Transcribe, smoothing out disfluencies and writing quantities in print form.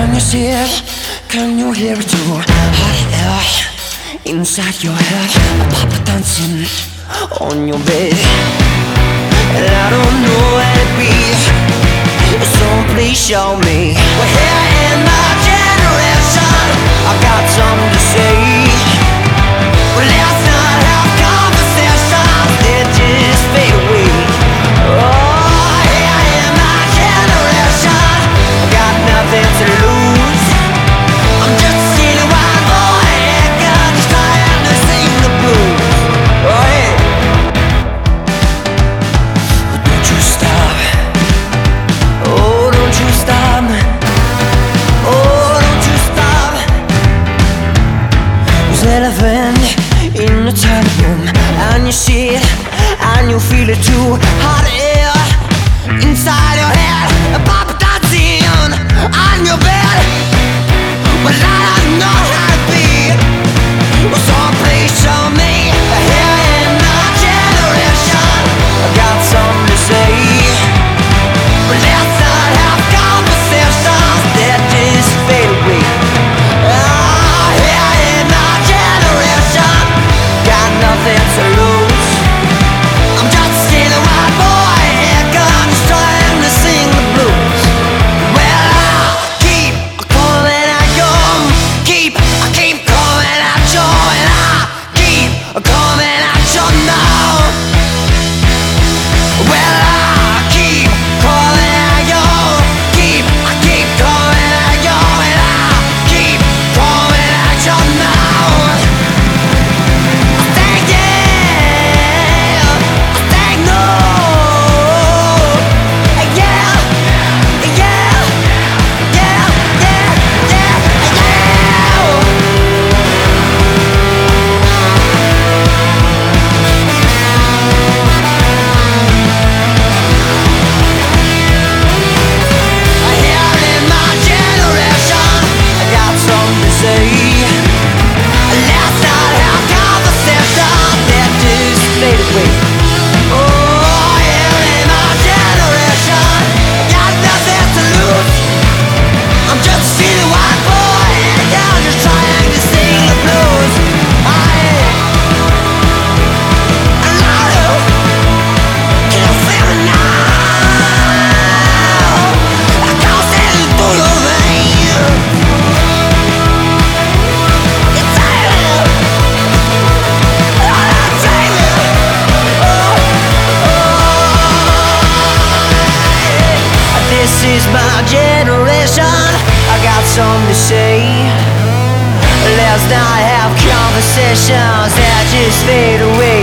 Can you see it? Can you hear it too? Hot air inside your head, a papa dancing on your bed. And I don't know where to be, so please show me. We're here in my generation, I got something to say. Well, let's not have conversations, they just fade away. Oh, here in my generation, I got nothing to lose. I'm just a silly white boy, just trying to sing the blues. Oh, yeah. But don't you stop. Oh, don't you stop. Oh, don't you stop. There's an elephant in the tiny room, and you see it, and you feel it too. Hot air inside your head, a papa dancing on your bed. But I don't know how to be, so please show me. Here in my generation, I got something to say. But let's not have conversations that just fade away. Ah, here in my generation, got nothing to lose. I'm just a silly white boy, just trying to sing the blues. Well, I keep coming at you, I keep coming at you, and I keep coming at you now. Well, I keep coming at you, I keep coming at you, and I keep coming at you now. I think yeah, I think no, yeah, yeah, yeah, yeah, yeah, yeah. Here in my generation, I got something to say. Let's not have conversations that just fade away. Oh, here in my generation, I got nothing to lose. I'm just a silly white boy, yeah, just trying to sing the blues. I love you. Can you feel me now? I can't stand it through your veins. It's tired. I'm tired. This is my generation, I got something to say. Let's not have conversations that just fade away.